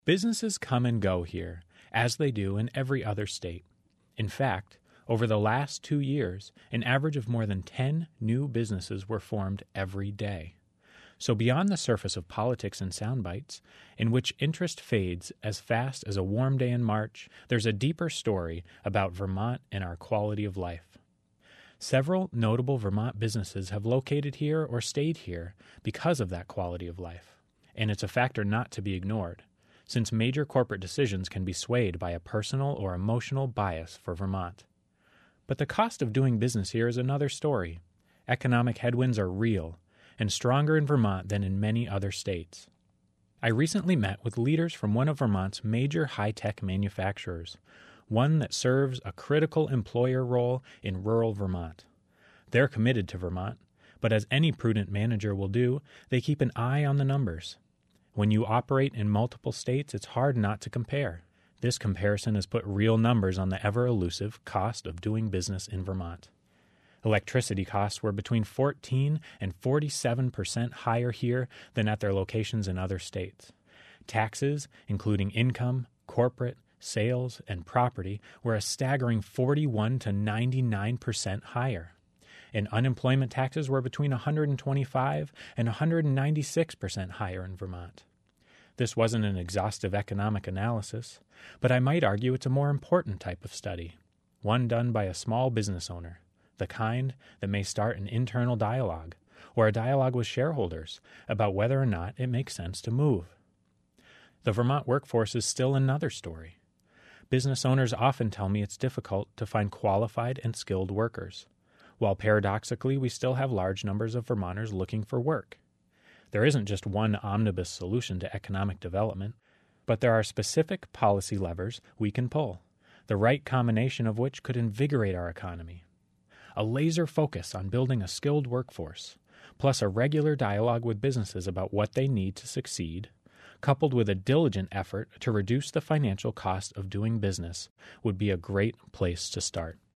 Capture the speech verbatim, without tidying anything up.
Businesses come and go here, as they do in every other state. In fact, over the last two years, an average of more than ten new businesses were formed every day. So beyond the surface of politics and sound bites, in which interest fades as fast as a warm day in March, there's a deeper story about Vermont and our quality of life. Several notable Vermont businesses have located here or stayed here because of that quality of life, and it's a factor not to be ignored, since major corporate decisions can be swayed by a personal or emotional bias for Vermont. But the cost of doing business here is another story. Economic headwinds are real, and stronger in Vermont than in many other states. I recently met with leaders from one of Vermont's major high-tech manufacturers, one that serves a critical employer role in rural Vermont. They're committed to Vermont, but as any prudent manager will do, they keep an eye on the numbers. When you operate in multiple states, it's hard not to compare. This comparison has put real numbers on the ever-elusive cost of doing business in Vermont. Electricity costs were between fourteen and forty-seven percent higher here than at their locations in other states. Taxes, including income, corporate, sales, and property, were a staggering forty-one to ninety-nine percent higher. And unemployment taxes were between one hundred twenty-five and one hundred ninety-six percent higher in Vermont. This wasn't an exhaustive economic analysis, but I might argue it's a more important type of study, one done by a small business owner, the kind that may start an internal dialogue, or a dialogue with shareholders about whether or not it makes sense to move. The Vermont workforce is still another story. Business owners often tell me it's difficult to find qualified and skilled workers, while paradoxically we still have large numbers of Vermonters looking for work. There isn't just one omnibus solution to economic development, but there are specific policy levers we can pull, the right combination of which could invigorate our economy. A laser focus on building a skilled workforce, plus a regular dialogue with businesses about what they need to succeed, coupled with a diligent effort to reduce the financial cost of doing business, would be a great place to start.